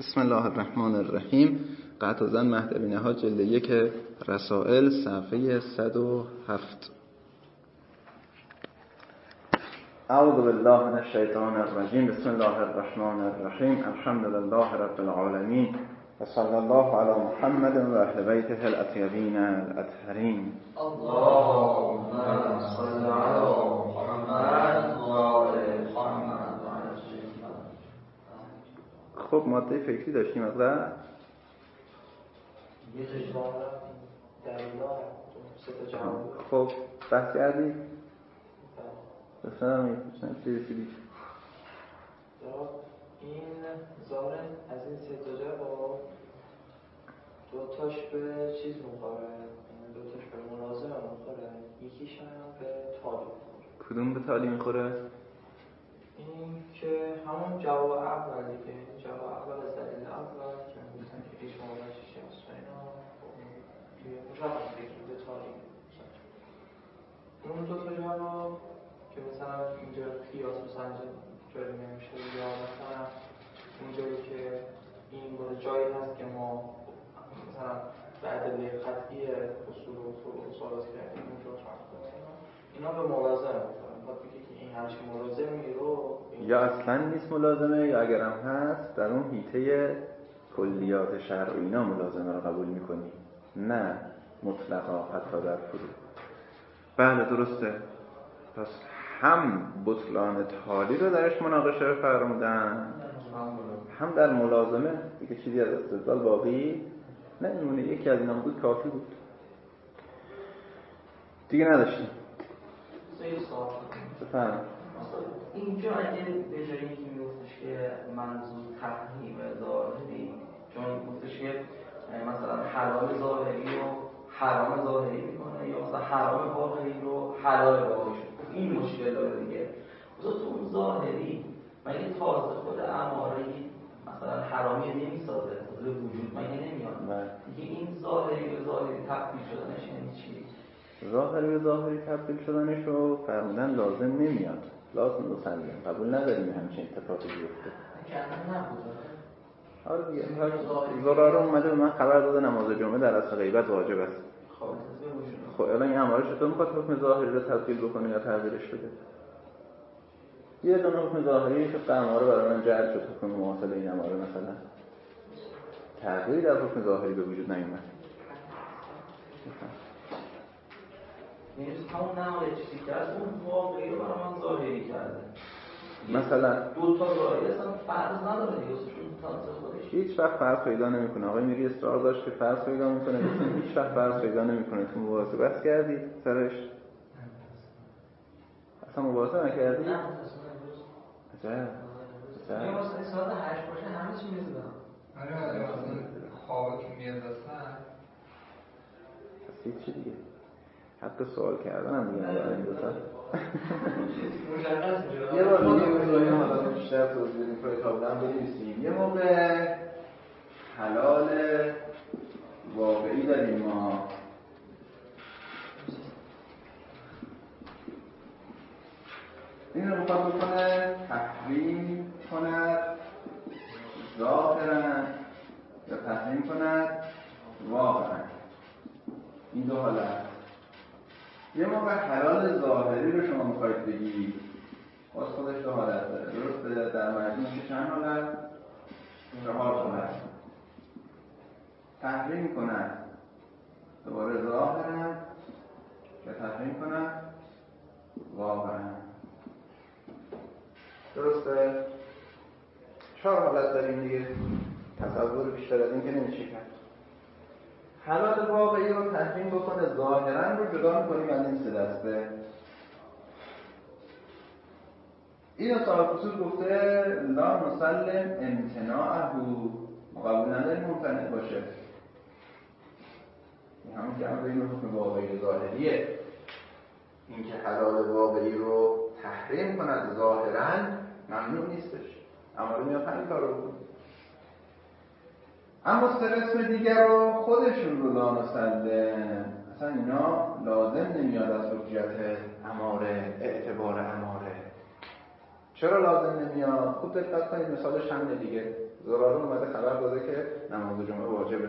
بسم الله الرحمن الرحیم. قطع زن مهدوی نهاد جلد 1 رسائل صفحه 107. اعوذ بالله من الشیطان الرجیم. بسم الله الرحمن الرحیم. الحمد لله رب العالمین و صلی الله علی محمد و اهل بیته الاطیبین الاطهرین. اللهم صل علی محمد و آل محمد. خب ماده فکری داشتیم از قبل. یه جواب دلیلا سه تا جواب. خب بحث کردی؟ بفرمایید چند چیزی رسیدی؟ این ظاهر از این سه تا جواب دو تاش به چیز میخوره، دو تاش به ملازمه میخوره، یکیش هم به تالی میخوره. کدوم به تالی میخوره؟ این که همون جواب اول دیگه، جواب اول از دلیل اول که میگن که هیچ موردش هست و اینا توی مشخص دیگه به تالی اون دو تا جواب که مثلا اینجا قیاس و سنج جاری نمیشه، یا مثلا اونجایی که این بود جایی هست که ما مثلا به ادله قطعی اصول و فروع صحبت کردیم اونجا فرق کنیم، اینا به ملازمه میخورن. باید بگه که این همچین ملازمی رو یا اصلا نیست ملازمه، یا اگر هم هست در اون حیطه کلیات شرع و اینا ملازمه رو قبول میکنی، نه مطلقا حتی در فروع. بله درسته. پس هم بطلان تالی رو درش مناقشه فرمودن، هم در ملازمه دیگه چیزی از استدلال باقی نمیمونه. یکی از اینا بود کافی بود دیگه، نداشتیم. بفهم اینجا اگه به جایی که میگفتش که منظور تفهیم ظاهری، چون گفتش که مثلا حلال ظاهری رو حرام ظاهری میکنه، یا مثلا حرام واقعی رو حلال واقعی شد، این مشکل داره دیگه. مثلا تو اون ظاهری مگه تازه خود اماره مثلا حرامی نمیسازه، خود وجود مگه نمیاد دیگه. این ظاهری به ظاهری تبدیل شدنش یعنی چی؟ ظاهری به ظاهری تبدیل شدنش رو فرمودن لازم نمیاد، لازم مسلم قبول نداریم همچین اتفاقی بیفته. کردن نبوده. آره دیگه زراره اومده به من خبر داده نماز جمعه در اصل غیبت واجب است. خب الان این اماره چطور میخواد حکم ظاهری رو تبدیل بکنه یا تغییرش بده؟ یه دونه حکم ظاهری که اماره برای من جعل شد، حکم مواصل این اماره مثلا تغییری در حکم ظاهری به وجود نیومد. همون نماره چیزی کرد اون واقعی رو برای من ظاهری کرده. مثلا دو تا ظاهری اصلا فرض نداره دیگه، چون تازه خودش هیچ وقت فرض پیدا نمیکنه. آقای میری اصرار داشت که فرض پیدا میکنه، لیکن هیچ وقت فرض پیدا نمیکنه. تو مباحثه بحث کردی سرش؟ اصلا مباحثه نکردی؟ نه عجب. مثلا ساعت 8 باشه همه چی میزنم. آره خواب که میاد اصلا پس چی دیگه؟ حتی سوال کردن هم دیگه نداره این دوتا. یه بار دیگه بزنیم حالا بیشتر توضیح بدیم پای تابلم بنویسیم. یه موقع حلال واقعی داریم ما، این رو بخواد بکنه تحریم کند ظاهرا یا تحریم کند واقعا. این دو حالت. یه موقع حلال ظاهری رو شما میخواید بگید، باز خودش دو حالت داره. درسته؟ در مجموع چند حالت؟ 4 حالت. تحریم کند دوباره ظاهرا یا تحریم کند واقعا. درسته؟ 4 حالت داریم دیگه. تصور بیشتر از این که نمیشه کرد. حلال واقعی رو تحریم بکنه ظاهرا رو جدا میکنیم از این 3 دسته. اینو صاحب اصول گفته لا نسلم امتناعه، قبول نداریم ممتنع باشه. این همون که هم بین حکم واقعی ظاهریه. این که حلال واقعی رو تحریم کند ظاهرا ممنوع نیستش، اماره میاد همین کار رو بکنه. اما 3 قسم دیگر رو خودشون رو لا نسلم، اصلا اینا لازم نمیاد از حجیت اماره، اعتبار اماره. چرا لازم نمیاد؟ خوب دقت کنید، مثالش همینه دیگه. زراره اومده خبر داده که نماز جمعه واجبه.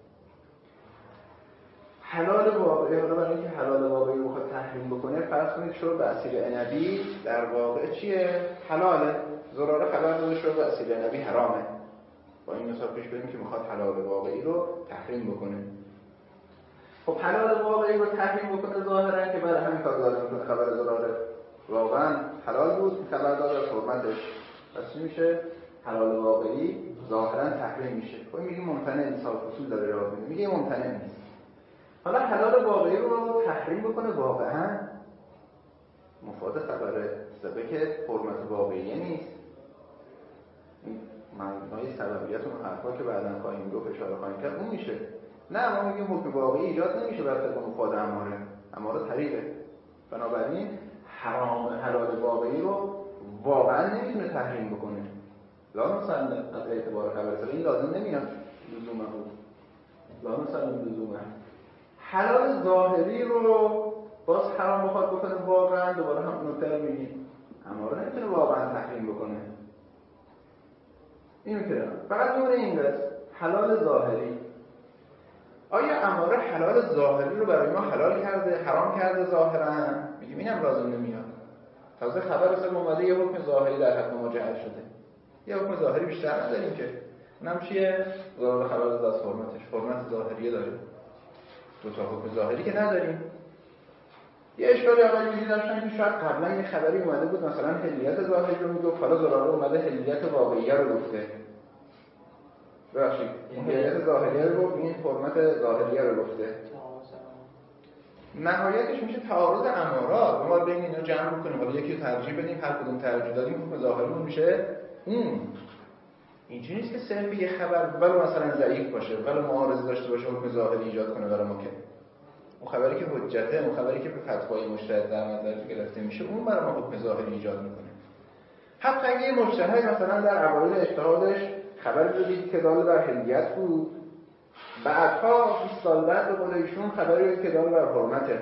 حلال واقعی، حالا برای اینکه حلال واقعی رو بخواد تحریم بکنه، فرض کنید شرب عصیر عنبی در واقع چیه؟ حلاله. زراره خبر داده شرب عصیر عنبی حرامه. با این مثال پیش بریم که میخواد حلال واقعی رو تحریم بکنه. خب حلال واقعی رو تحریم بکنه ظاهرا که برای همین کار داره میکنه. خبر زراره واقعا حلال بود، خبر داده از حرمتش، پس چی میشه؟ حلال واقعی ظاهرا تحریم میشه. خب میگه ممتنع، انصاف اصول داره راه میده، میگه ممتنع نیست. حالا حلال واقعی رو تحریم بکنه واقعا مفاد خبر سبب که حرمت واقعی نیست. این معنای سببیت اون حرفا که بعداً خواهیم گفت اشاره خواهیم کرد اون میشه. نه ما میگیم حکم واقعی ایجاد نمیشه بر طبق مفاد اماره طریقه. بنابراین حلال واقعی رو واقعا نمیتونه تحریم بکنه. لا مثلا از اعتبار خبر سبب این لازم نمیاد لزومه. لا مثلا لزومه حلال ظاهری رو باز حرام بخواد بکنه واقعا، دوباره هم نکته رو میگیم اماره نمیتونه واقعا تحریم بکنه. این میتونه فقط دور این قسم حلال ظاهری. آیا اماره حلال ظاهری رو برای ما حلال کرده، حرام کرده ظاهرا؟ میگیم اینم لازم نمیاد. تازه خبر رسل اومده یه حکم ظاهری در حق ما جعل شده. یه حکم ظاهری بیشتر نداریم که اونم چیه؟ ظاهر خبر از حرمتش، حرمت ظاهریه داره. دو تا حکم ظاهری که نداریم. یه اشکالی آقای میگی داشتن که شاید قبلا یه خبری اومده بود مثلا حلیت ظاهری رو میگفت، حالا زراره اومده حلیت واقعیه رو گفته. ببخشید این حلیت ظاهریه رو گفت، این حرمت ظاهریه رو گفته. نهایتش میشه تعارض امارات. ما بین اینا جمع میکنیم، حالا یکی رو ترجیح بدیم، هر کدوم ترجیح دادیم حکم ظاهریمون میشه اون. اینجوری نیست که صرف یه خبر ولو مثلا ضعیف باشه، ولو معارضه داشته باشه حکم ظاهری ایجاد کنه برای ما، که اون خبری که حجته، اون خبری که به فتوای مجتهد در نظر گرفته میشه، اون برای ما حکم ظاهری ایجاد میکنه. حتی اگه یه مجتهد مثلا در اوایل اجتهادش خبری رو دید که دال بر حلیت بود، بعدها 20 سال بعد به قول ایشون خبری رو که دال بر حرمته،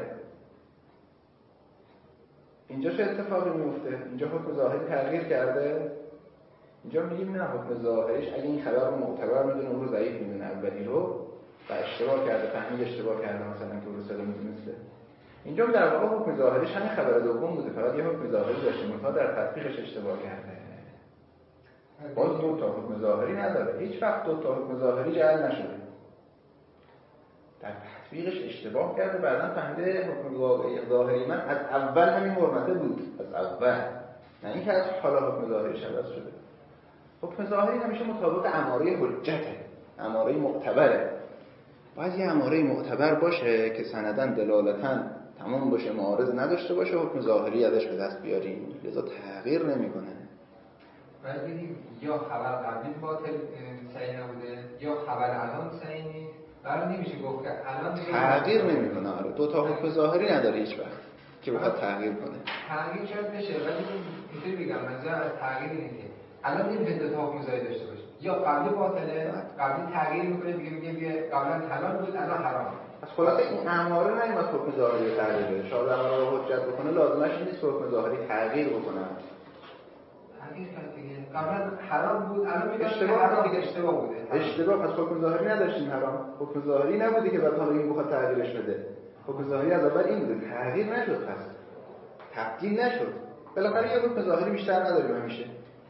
اینجا چه اتفاقی میفته؟ اینجا حکم ظاهری تغییر کرده. اینجا میگیم نه، حکم ظاهریش اگه این خبر رو معتبر میدونه، اون رو ضعیف میدونه اولی رو و اشتباه کرده، فهمید اشتباه کرده مثلا که اون رو سلام میدونسته. اینجا در واقع حکم ظاهریش همین خبر دوم بوده، فقط یه حکم ظاهری داشته، منتها در تطبیقش اشتباه کرده. باز دو تا حکم ظاهری نداره، هیچ وقت دو تا حکم ظاهری جعل نشده. در تطبیقش اشتباه کرده، بعداً فهمیده حکم ظاهری من از اول همین حرمته بود، از اول، نه اینکه از حالا حکم ظاهریش عوض شده. حکم ظاهری همیشه مطابق اماره حجته، اماره معتبره. باید یه اماره معتبر باشه که سنداً دلالتاً تمام باشه، معارض نداشته باشه، حکم ظاهری ازش به دست بیاریم، لذا تغییر نمیکنه. باید بگیم یا خبر قبلی باطل صحیح نبوده یا خبر الان صحیح نیست. برای نمیشه گفت که الان تغییر نمیکنه. آره دو تا حکم ظاهری نداره هیچ وقت که بخواد تغییر کنه. تغییر شاید بشه، ولی اینطوری بگم منظور از تغییر اینه که الان نمیشه دو تا حکم ظاهری داشته باشه. یا قبلی باطله، قبلی تغییر میکنه، دیگه میگه قبلا حلال بود الان حرام. پس خلاصه این اماره نمیاد حکم ظاهری تغییر بده. شاید اماره رو حجت بکنه، لازمش نیست حکم ظاهری تغییر بکنه. تغییر کرد دیگه. قبلا حرام بود الان میگه اشتباه دیگه، اشتباه بوده. اشتباه. پس حکم ظاهری نداشتیم حرام. حکم ظاهری نبودی که بعد حالا این بخواد تغییرش بده. حکم ظاهری از اول این بوده، تغییر نشد، پس تبدیل نشد. بالاخره یه حکم ظاهری بیشتر نداریم همیشه.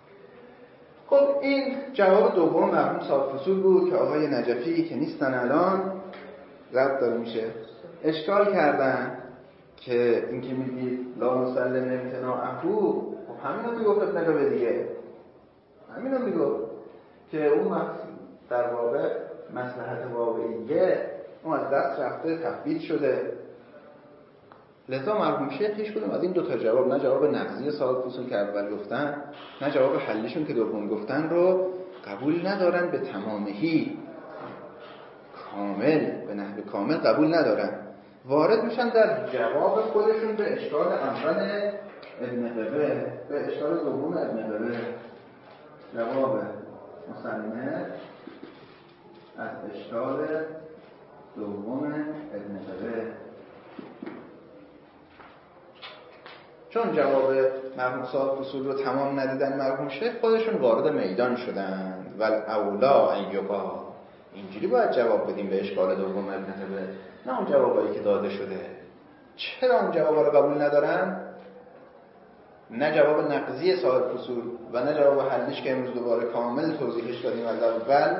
خب این جواب دوم مرحوم صاحب فصول بود که آقای نجفی که نیستن الان رد داره میشه. اشکال کردن که این که میگید لا نسلم امتناعهو، خب همینو میگفت ابن قبه دیگه، همینو میگفت که اون در واقع مصلحت واقعیه اون از دست رفته، تثبیت شده. لذا مرحوم شیخ هیچ کدوم از این دو تا جواب، نه جواب نقضی صاحب فصول که اول گفتن، نه جواب حلیشون که دوم گفتن رو قبول ندارن به تمامهی، کامل، به نحو کامل قبول ندارن. وارد میشن در جواب خودشون به اشکال اول ابن قبه، به اشکال دوم ابن قبه. جواب مصنف از اشکال دوم ابن قبه. چون جواب مرحوم صاحب فصول رو تمام ندیدن مرحوم شیخ، خودشون وارد میدان شدن والاولا ان یقال. اینجوری باید جواب بدیم به اشکال دوم ابن تبه، نه اون جوابایی که داده شده. چرا اون جوابا رو قبول ندارن؟ نه جواب نقضی صاحب فصول و نه جواب حلش که امروز دوباره کامل توضیحش دادیم از اول.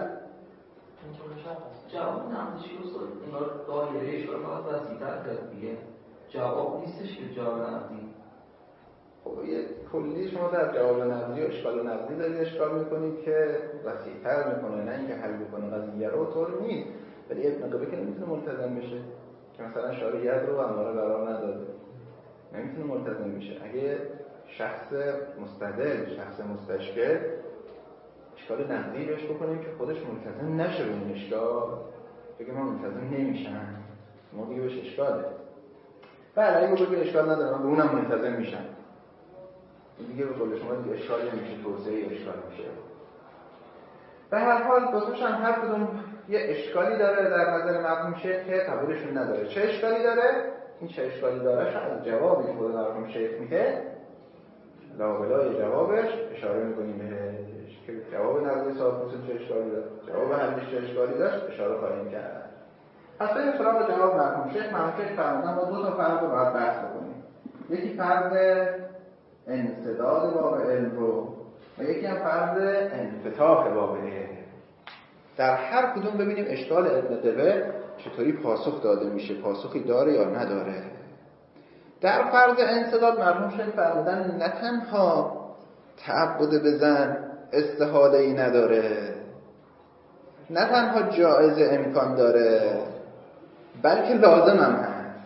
جواب نقضیش استاد انگار دایره‌اش رو فقط وسیع‌تر کرد دیگه. جواب نیستش که جواب نقضی. خب یه کلی شما در جواب نقضی و اشکال نقضی دارید اشکال میکنید که وسیع‌تر میکنه، نه اینکه حل میکنه قضیه رو. طور نیست. ولی ابن قبه که نمیتونه ملتزم بشه که مثلا شریعت رو اماره قرار نداده، نمیتونه ملتزم بشه. اگه شخص مستدل، شخص مستشکل، اشکال نقضی بهش بکنیم که خودش ملتزم نشه به این اشکال، بگه من ملتزم نمیشم، ما دیگه بهش اشکاله. بله اگه بگه اشکال نداره من به اونم ملتزم میشم، دیگه به قول شما دیگه اشکال نمیشه، توسعه اشکال میشه. به هر حال دوستش هم هر کدوم یه اشکالی داره در نظر مرحوم شیخ که قبولشون نداره. چه اشکالی داره؟ این چه اشکالی داره از جوابی که خود مرحوم شیخ میده لابلای جوابش اشاره میکنیم بهش که جواب نقضی صاحب فصول چه اشکالی داره، جواب حلش چه اشکالی داشت، اشاره خواهیم کرد. پس بریم سراغ جواب مرحوم شیخ. مرحوم شیخ فرمودن ما دو تا فرق رو باید بحث بکنیم. یکی فرض انسداد باب علم رو و یکی هم فرض انفتاح باب علم. در هر کدوم ببینیم اشکال ابن قبه چطوری پاسخ داده میشه، پاسخی داره یا نداره. در فرض انسداد مرحوم شیخ فرمودن نه تنها تعبد به زن استحاله ای نداره، نه تنها جایز امکان داره، بلکه لازم هم هست.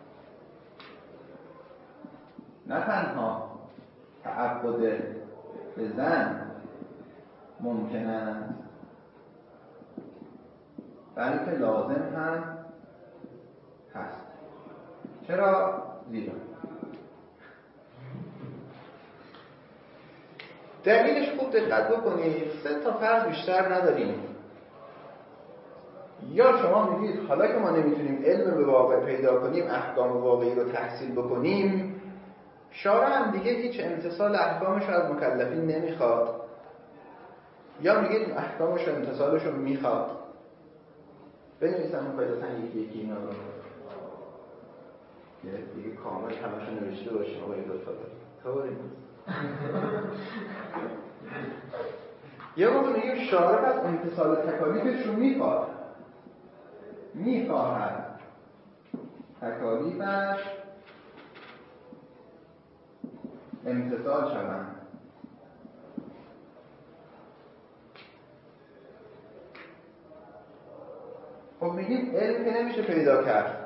نه تنها تعبد به زن ممکن است، بلکه لازم هم هست. چرا؟ زیرا دلیلش خوب دقت بکنید، 3 تا فرض بیشتر نداریم. یا شما میگید حالا که ما نمیتونیم علم به واقع پیدا کنیم، احکام واقعی رو تحصیل بکنیم، شارع هم دیگه هیچ امتثال احکامش رو از مکلفین نمیخواد، یا میگید احکامش و امتثالش رو میخواد. بنویسم قاعدتاً یکی اینا رو دیگه کامل همشون نوشته باشیم. آقای دکتر طوری نیست. یه موقع میگیم شارع از امتثال تکالیفش رو میخواهد تکالیفش امتثال شوند. خب میگیم علم که نمیشه پیدا کرد.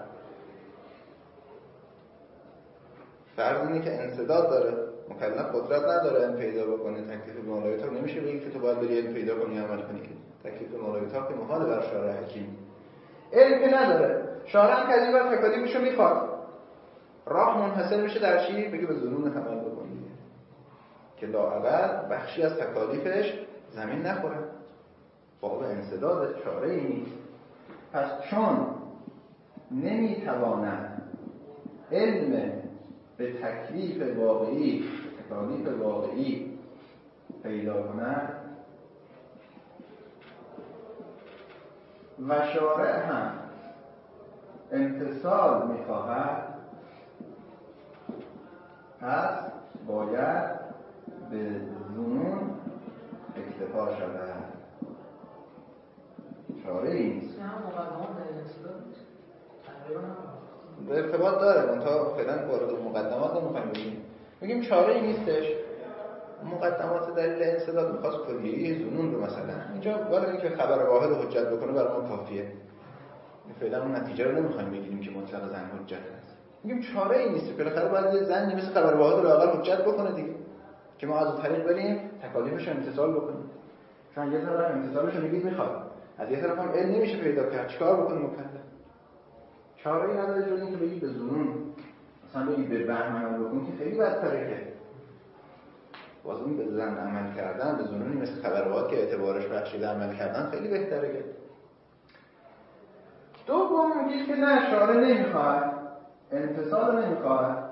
فرض اینه که انسداد داره، مکلف قدرت نداره علم پیدا بکنه. تکلیف مولایتا رو نمیشه بگید که تو باید بری علم پیدا کنی عمل کنی. تکلیف مولایتا که محال بر شارع حکیم. علم که نداره، شارع هم که از این بر تکالیفش رو میخواد. راه منحصر میشه در چی؟ بگه به ظنون عمل بکنی که لااقل بخشی از تکالیفش زمین نخوره. باب انسداد چاره‌ای نیست. پس چون نمیتواند علم به تکلیف واقعی، تکالیف واقعی پیدا کند و شارع هم امتثال میخواهد، پس باید به ظنون اکتفا شود. چاره ای نیست. به ارتباط داره، منتها فعلا وارد مقدمات نمیخوایم بگیم. میگیم چاره ای نیستش. مقدمات دلیل انسداد میخواست کلیه‌ای ظنون رو مثلا اینجا برای اینکه خبر واحد حجت بکنه برای ما کافیه. فعلا اون نتیجه رو نمیخوایم بگیریم که مطلق زن حجت هست. میگیم چاره ای نیست. بالاخره باید یه زنی مثل خبر واحد رو لااقل حجت بکنه دیگه، که ما از اون طریق بریم تکالیفش رو امتثال بکنیم. چون یه طرف امتثالش رو میگید میخواد، از یه طرف هم علم نمیشه پیدا کرد، چیکار بکنه مکلف؟ چاره ای نداره جز اینکه بگید به ظنون، مثلا بگید به وهم عمل بکنید که خیلی بدتره. که باز اون به ظن عمل کردن به ظنونی مثل خبرات که اعتبارش بخشیده عمل کردن خیلی بهتره. که دوم میگید که نه، شارع نمیخواد، امتثال نمیخواد.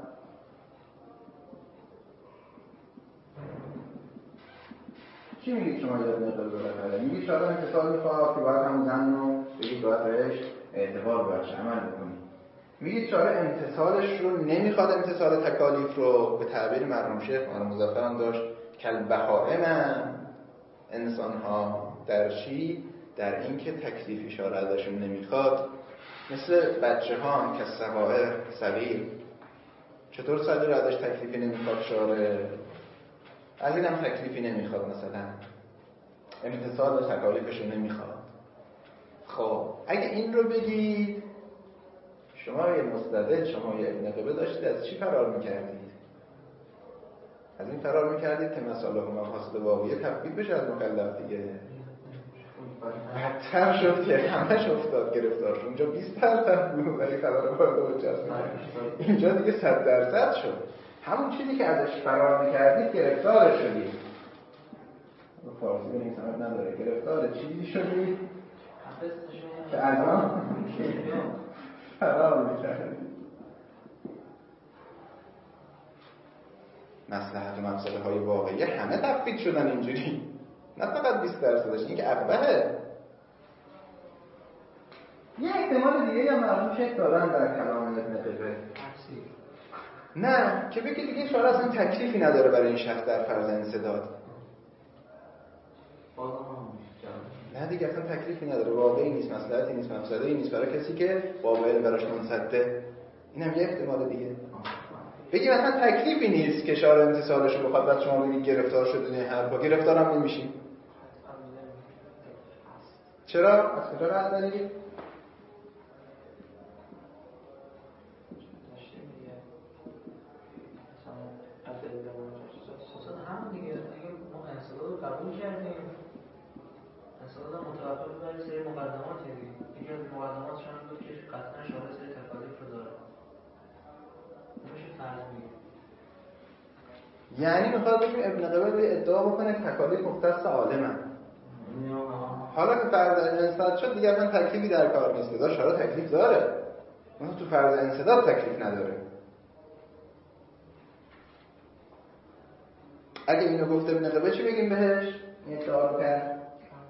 چی میگید شما یاد نقل بالاخره؟ میگید شاید امتثال میخواد که باید همون زن رو بگید باید بهش اعتبار بخش عمل بکنید. میگید شاید امتثالش رو نمیخواد، امتثال تکالیف رو به تعبیر مرحوم شیخ مولانا مظفر هم داشت کالبهائم انسان ها در چی؟ در این که تکلیفی شارع ازشون نمیخواد، مثل بچه ها هم که صغائر صغیر. چطور صغیر ازش تکلیفی نمیخواد شارع؟ از این هم تکلیفی نمیخواد، مثلا امتثال تکالیفش رو نمیخواد. خب اگه این رو بگید شما یه مستدل، شما یه ابن قبه داشتید، از چی فرار میکردید؟ از این فرار میکردید که مصالح و مقاصد واقعی تفکیک بشه از مکلف دیگه. بدتر شد که همش افتاد گرفتار. اونجا 20% بود ولی خبر وارد حجت می‌کرد، اینجا دیگه 100% شد. همون چیزی که ازش فرار میکردید گرفتار شدید. فارسی بنویسم نداره، گرفتار چیزی شدید که الان فرار میکردید. مصلحت و مفسده های واقعی همه تفکیک شدن اینجوری، نه فقط 20%. این که اقبهه. یه احتمال دیگه هم مرحوم شیخ دارن در کلام ابن قبه، نه که بگید دیگه شارع اصلا تکلیفی نداره برای این شخص در فرض انسداد. نه دیگه اصلا تکلیفی نداره، واقعی نیست، مصلحتی نیست، مفسده‌ای نیست برای کسی که باب علم براش منصده. اینم یه احتمال دیگه. بگیم اصلا تکلیفی نیست که شارع امتثالش رو بخواد، بعد شما بگید گرفتار شدین این حرفا. گرفتار هم نمیشیم. چرا؟ از کجا رد دارید؟ همون دیگه اگه ما انسداد رو قبول کردیم، انسداد هم متوقف بر سری مقدمات دیگه. یکی از مقدماتش هم بود که قطعا شارع سری تکالیف رو داره. نمیشه فرض بگیم. یعنی میخواد بگیم ابن قبه روی ادعا بکنه تکالیف مختص عالمه. حالا که فرض انسداد شد دیگه اصلا تکلیفی در کار نیست. لذا شارع تکلیف داره، اما تو فرض انسداد تکلیف نداره. اگه اینو گفته ابن قبه چی بگیم بهش؟ این ادعا رو کرد.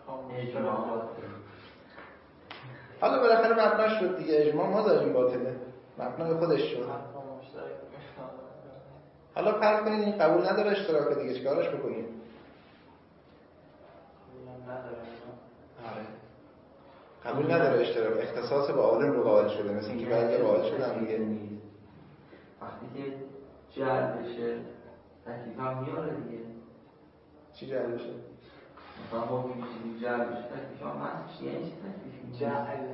حالا بالاخره مبناش شد دیگه، اجماع ما داریم باطله، مبنای خودش شد. حالا فرض کنید این قبول نداره اشتراک دیگه، چیکارش بکنیم؟ آره قبول نداره اشتراک، اختصاص با عالم رو قائل شده، مثل اینکه بعضی قائل شدن دیگه. وقتی که جعل بشه تکلیف هم میاره دیگه. چی جعل بشه؟ مثلا با این چیزی جعل بشه تکلیف هم هست. یعنی چی تکلیف؟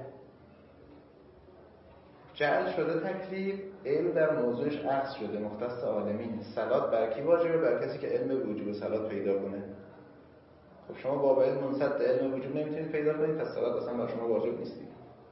جعل شده تکلیف، علم در موضوعش عکس شده، مختص عالمین. صلات بر کی واجبه؟ بر کسی که علم وجوب صلات پیدا کنه. خب شما باب علم منصد علم وجوب نمیتونید پیدا کنید، پس صلات اصلا بر شما واجب نیستی.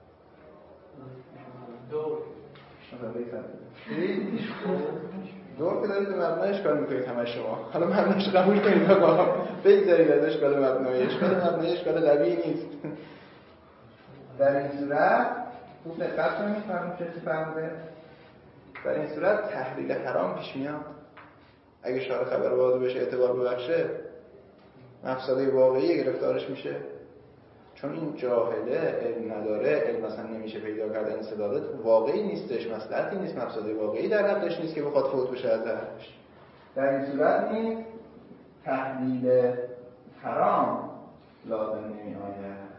دور که دارید به مبنای اشکال میکنید همه شما. حالا مبنایش قبول کنید آقا، بگذارید از اشکال مبنای. اشکال مبنای اشکال قوی نیست. در این صورت خوب دقت کنید فرمون چه فرموده. در این صورت تحلیل حرام پیش میاد. اگه شارع خبر واضح بشه اعتبار ببخشه، مفسده واقعی گرفتارش میشه. چون این جاهله، علم نداره، علم مثلا نمیشه پیدا کردن انسدادات واقعی نیستش، مصلحتی نیست، مفسده واقعی در حقش نیست که بخواد فوت بشه از حقش. در این صورت نیست تحلیل حرام لازم نمی آید.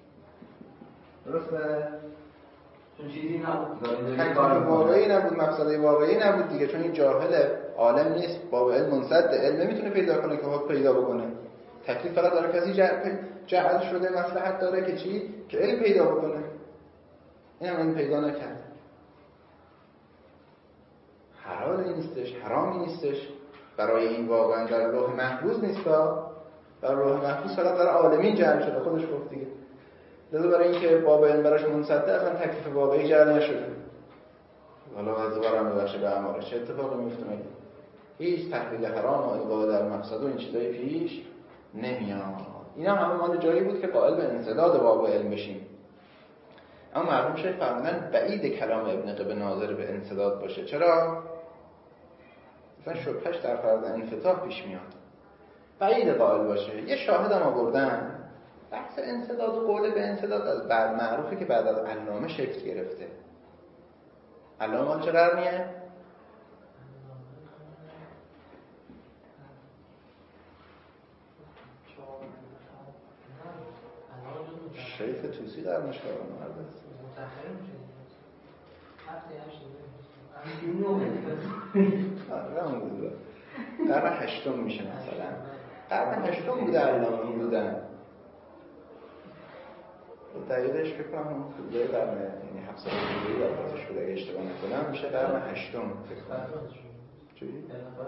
درسته؟ چون چیزی نبود، تکلیف واقعی نبود، مفسده واقعی نبود دیگه. چون این جاهل عالم نیست، باب علم منصد، علم نمیتونه پیدا کنه که حکم پیدا بکنه. تکلیف فقط داره کسی جعل شده مصلحت داره که چی؟ که علم پیدا بکنه. این هم علم پیدا نکرد. حلالی نیستش، حرامی نیستش. برای این واقعا در لوح محفوظ نیستا. در لوح محفوظ فقط برای عالمین جعل شده، خودش گفت دیگه. لذا برای اینکه باب علم براش منصده اصلا تکلیف واقعی جعل نشده. حالا از دوباره ببخشه به اعمالش چه اتفاقی میفته مگه؟ هیچ تحلیل حرام و القاء در مقصد و این چیزای پیش نمیاد. اینا همه مال جایی بود که قائل به انسداد باب علم بشیم. اما مرحوم شیخ فرمودن بعید کلام ابن قبه ناظر به انسداد باشه. چرا؟ مثلا شبهش در فرض انفتاح پیش میاد. بعید قائل باشه. یه شاهدم آوردن، بحث انسداد و قول به انسداد از بعد معروفه که بعد از علامه شکل گرفته. علامه مال چه قرنیه؟ شیخ توسی قرن چهارم مرد است. قرن هشتم میشه مثلا. قرن هشتم بوده علامه بودن. دقیقش فکر کنم اون خودای قرن یعنی 700 هجری وقتش بوده اگه اشتباه نکنم میشه قرن هشتم فکر کنم. چی؟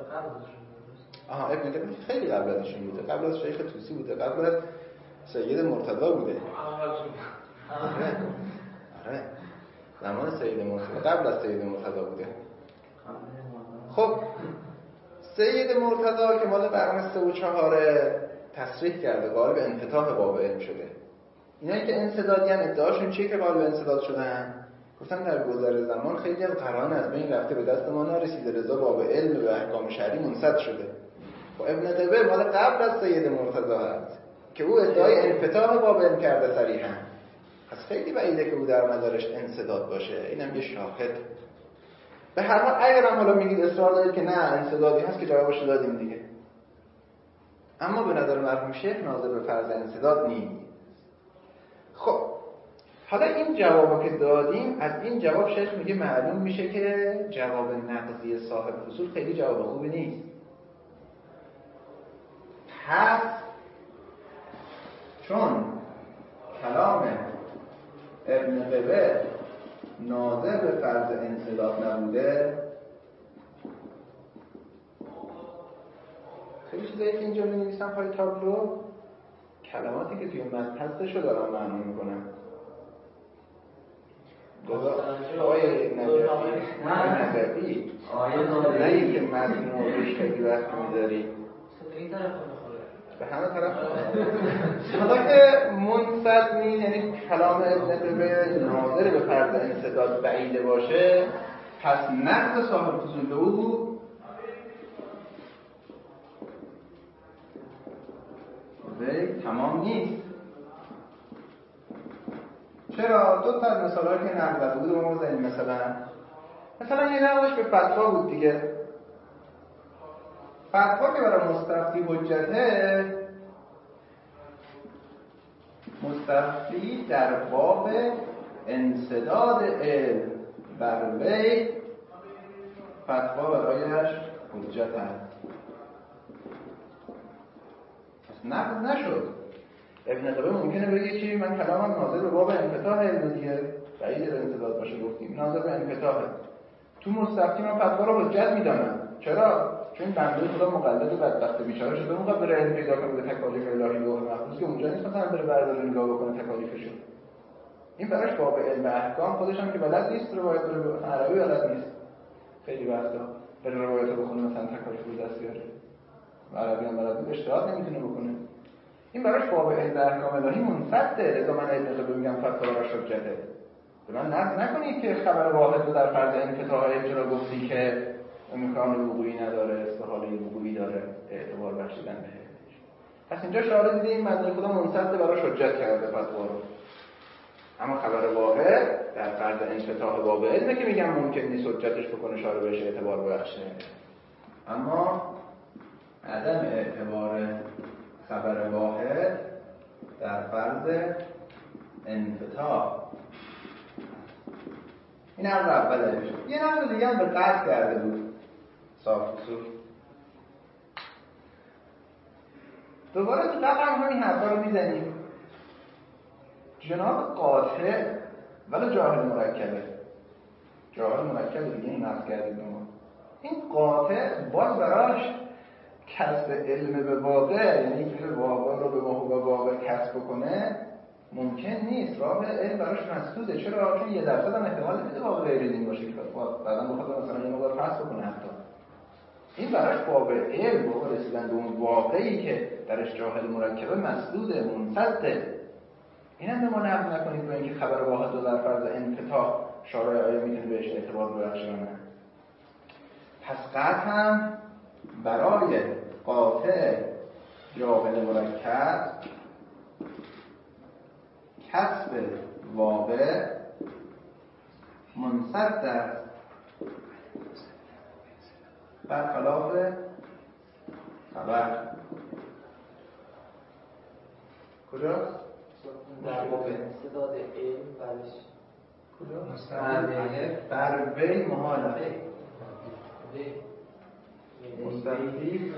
ابن طبی خیلی قبل ازشون بوده. قبل از شیخ توسی بوده. قبل از سید مرتضی بوده. آره. زمان سید مرتضی قبل از سید مرتضی بوده. خب سید مرتضی که مال قرن 3 و 4 تصریح کرده قالب انفتاح باب علم شده. اینایی که انسدادیان ادعاشون چیه که قالب انسداد شدن؟ گفتن در گذر زمان خیلی از قرائن از بین رفته به دست ما نرسیده، رضا باب علم به احکام شرعی منسد شده. و ابن طبی مال قبل از سید مرتضی هست که او ادعای انفتاح باب علم کرده صریحا. پس خیلی بعیده که او در مدارش انسداد باشه. اینم یه شاهد. به هر حال اگر هم حالا میگید اصرار دارید که نه انسدادی هست که جوابش دادیم دیگه. اما به نظر مرحوم شیخ ناظر به فرض انسداد نیست. خب حالا این جوابو که دادیم، از این جواب شیخ میگه معلوم میشه که جواب نقضی صاحب فصول خیلی جواب خوبی نیست. پس چون کلام ابن قبه ناظر به فرض انسداد نبوده، خیلی چیزایی که اینجا می‌نویسم پای تابلو کلماتی که توی متن هستشو دارم معنا میکنم. آیه نجفی آیه که متن رو روش خیلی وقت می‌ذاری به همه طرف حالا که منصد نیست، یعنی کلام ابن قبه ناظر به فرض انسداد بعیده باشه، پس نقض صاحب فصول به او تمام نیست. چرا؟ دو تا مثالا که نقض بود رو بزنیم. مثلا یه نقضش به فتوا بود دیگه. فتوا که برای مستفتی حجته، مستفتی در باب انسداد علم بر وی فتوا برایش حجت هست. نقض نشد. ابن قبه ممکنه بگه چی؟ من کلامم ناظر به باب انفتاح علم دیگه، بعید انسداد باشه گفتیم ناظر به انفتاحه. تو مستفتی من فتوا رو حجت میدانم. چرا؟ چون بنده خدا مقلد و بدبخت بیچاره شده اون قبل علم پیدا کنه به تکالیف الهی لوح محفوظ که اونجا نیست مثلا بره برداره نگاه بکنه تکالیفشو. این براش باب علم احکام خودش هم که بلد نیست، روایت رو عربی بلد نیست. خیلی وقتا بره روایت رو بخونه مثلا تکالیف رو دست بیاره. عربی هم بلد نیست، اجتهاد نمیتونه بکنه. این براش باب علم احکام الهی منسده. لذا من ابن قبه میگم فتوا براش حجته. به من نقد نکنید که خبر واحد رو در فرض انفتاح اجرا گفتی که امکان وقوعی نداره، استحاله وقوعی داره، اعتبار بخشیدن بهش. پس اینجا شارع دیدیم این مدنی خدا منسده براش حجت کرده فتوا رو. اما خبر واحد در فرض انفتاح باب علمه که میگم ممکن نیست حجتش بکنه شارع بهش اعتبار بخشه. اما عدم اعتبار خبر واحد در فرض انفتاح، این نقض اوله. یه نقض دیگه هم به قطع کرده بود صاحب فصول. دوباره تو قطع هم همین حرفا رو میزنیم. جناب قاطع ولی جاهل مرکبه. جاهل مرکبه دیگه این نقض کرده ما. این قاطع باز براش کسب علم به واقع، یعنی اینکه واقع رو به واقع کسب کنه ممکن نیست. راه علم براش مسدوده. چرا؟ چون 1% هم احتمال نمیده واقع غیر این باشه که بعداً بخواد مثلا یه مقدار فرض بکنه. حتی این براش باب علم و رسیدن به اون واقعی که درش جاهل مرکبه مسدوده، منسده. اینم به ما نقد نکنید به اینکه خبر واحد رو در فرض انفتاح شارع آیا میتونه بهش اعتبار ببخشه یا نه. پس قطع هم برای قاطع جاغل مرکب کسب واقع منصد است برخلاف خبر. کجاست؟ در واقع استعداد علم برش کجا؟ مستقیم بر وی محال است. مستقیم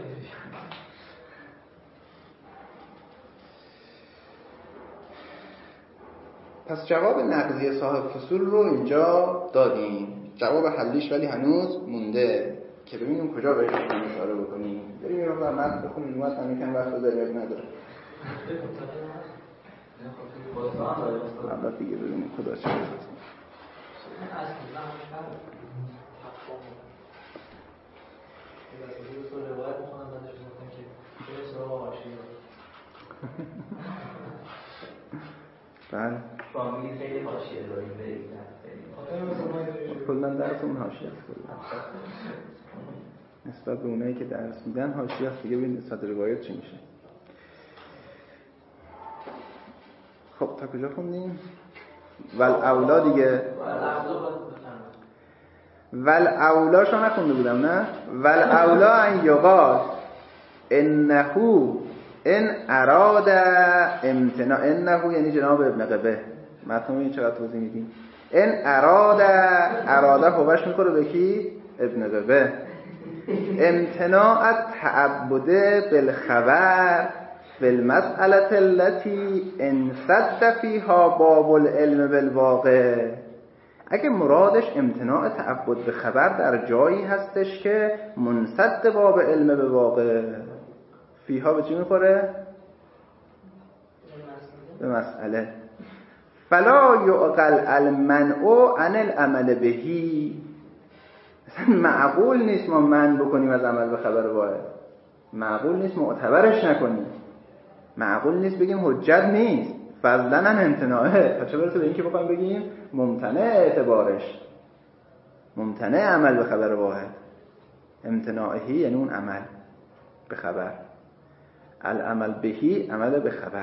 پس جواب نقضی صاحب فصول رو اینجا دادیم، جواب حلیش ولی هنوز مونده که ببینیم کجا بهش اشاره بکنیم. بریم یه رو متن بخونیم، متن یکم وقت داره نداره. البته دیگه ببینیم خدا چه می‌کنه. بله فامیلی خیلی حاشیه داریم بریم کلا درس اون حاشیه است کلا نسبت به اونایی که درس میدن حاشیه است دیگه. ببین نسبت روایت چی میشه. خب تا کجا خوندیم؟ والاولا دیگه. والاولا شو نخونده بودم نه؟ والاولا ان یقال انه ان اراد امتناع. انه یعنی جناب ابن قبه. متن این چقدر توضیح میدیم. ان اراده هوش میخوره به کی؟ ابن قبه. امتناع تعبد بالخبر فی المسئله التي انسد فيها باب العلم بالواقع. اگه مرادش امتناع تعبد به خبر در جایی هستش که منسد باب علم به واقع، فیها به چی میخوره؟ به مسئله. فلا یعقل المنع عن العمل بهی. مثلا معقول نیست ما منع بکنیم از عمل به خبر واحد، معقول نیست معتبرش نکنیم، معقول نیست بگیم حجت نیست، فضلا امتناعه. چه برسه به این که بخوایم بگیم ممتنع اعتبارش، ممتنع عمل به خبر واحد. امتناعهی یعنی اون عمل به خبر، العمل بهی عمل به خبر.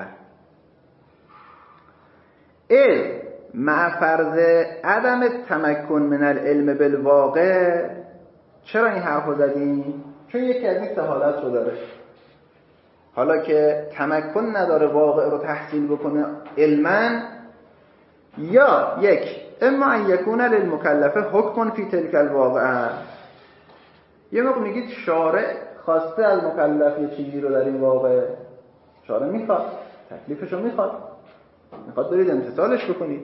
مع فرض عدم تمکن من العلم بالواقع. چرا این حرفو زدیم؟ چون یکی از این سه حالت رو داره. حالا که تمکن نداره واقع رو تحصیل بکنه علما، یا یک اما ان یکون للمکلف حکم فی تلک الواقع. یه موقع میگید شارع خواسته از مکلف یه چیزی رو در این واقع، شارع میخواد، تکلیفشو میخواد برید امتثالش بکنید.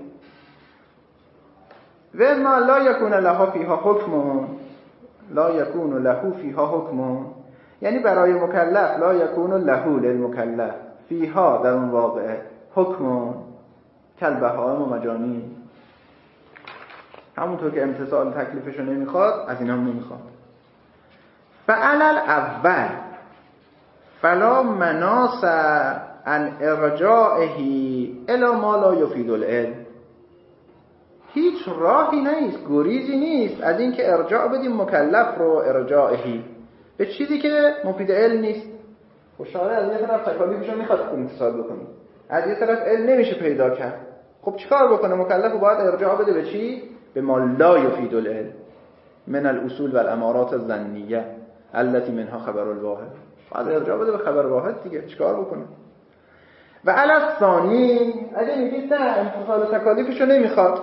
و ما لا یکون له فیها حکم، لا یکون له فیها حکم، یعنی برای مکلف لا یکون له للمکلف فیها در اون واقع حکم کالبهائم و مجانین. همونطور که امتثال تکلیفشو نمیخواد از اینا هم نمیخواد. فعلل اول فلا مناص عن ارجاعه الی ما لا یفید العلم. هیچ راهی نیست، گریزی نیست از این که ارجاع بدیم مکلف رو ارجاعهی به چیزی که مفید علم نیست. خب شارع از یه طرف تکالیفشو میخواد امتثال بکنه، از یه طرف علم نمیشه پیدا کرد. خب چیکار بکنه؟ مکلف رو باید ارجاع بده به چی؟ به ما لا یفید العلم من الاصول و الامارات الظنیه التي منها خبر الواحد. باید ارجاع بده به خبر واحد دیگه. چیکار بکنه؟ و علی الثانی اگه میگید نه امتثال تکالیفشو نمیخواد،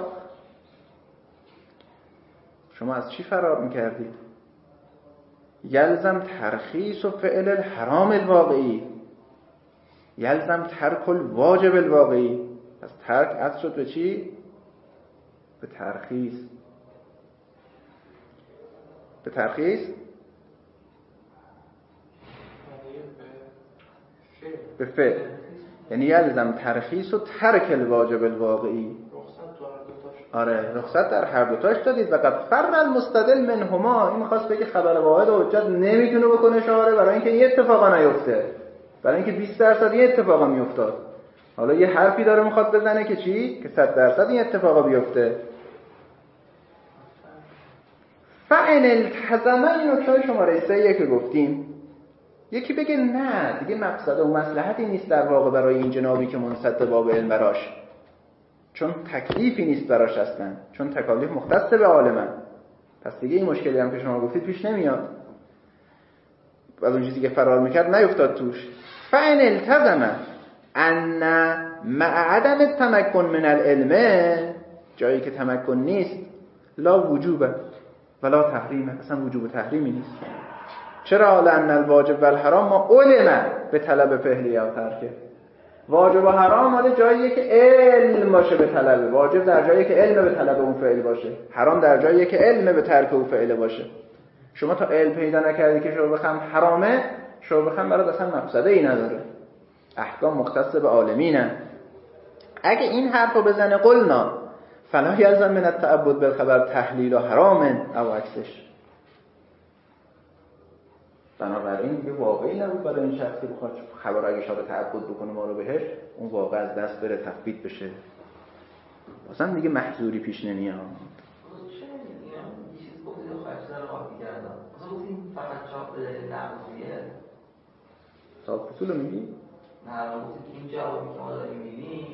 شما از چی فرار میکردید؟ یلزم ترخیص و فعل الحرام الواقعی، یلزم ترک الواجب الواقعی. پس ترک عطف شد به چی؟ به ترخیص. به ترخیص به فعل، یعنی یلزم ترخیص و ترک الواجب الواقعی. آره رخصت در هر دوتاش دادید. و قد فر المستدل منهما. این می‌خواست بگه خبر واحد و حجت نمیتونه بکنه شارع برای اینکه این اتفاقا نیفته، برای اینکه 20% این اتفاقا میافتاد. حالا یه حرفی داره میخواد بزنه که چی؟ که 100% این اتفاقا بیفته. فإن التزم، این نکته شماره 3 که گفتیم، یکی بگه نه دیگه مقصد و مصلحتی نیست در واقع برای این جنابی که منصت به باب علم براش، چون تکلیفی نیست براش اصلا، چون تکالیف مختص به عالمن، پس دیگه این مشکلی هم که شما گفتید پیش نمیاد. از اون چیزی که فرار میکرد نیفتاد توش. فإن التزم ان مع عدم التمکن من العلم، جایی که تمکن نیست، لا وجوب ولا تحریم، اصلا وجوب و تحریمی نیست. چرا؟ لأن الواجب و الحرام ما علم به طلب فعلی او ترکه. واجب و حرام مال جاییه که علم باشه به طلب، واجب در جایی که علم به طلب اون فعل باشه، حرام در جایی که علم به ترک اون فعل باشه. شما تا علم پیدا نکردی که شرب خمر حرامه، شرب خمر برات اصلا مفسده ای نداره، احکام مختص به عالمینه. اگه این حرفو بزنه قلنا فلا یلزم من التعبد بالخبر تحلیل و حرام او عکسش. بنابراین دیگه واقعی نبود برای این شخصی بخواد خبر اگه شاید تعبد بکنه ما رو بهش، اون واقع از دست بره، تثبیت بشه، اصلا دیگه محظوری پیش نمیاد. صاحب فصول میگی؟ نه این جوابی که ما داریم میدیم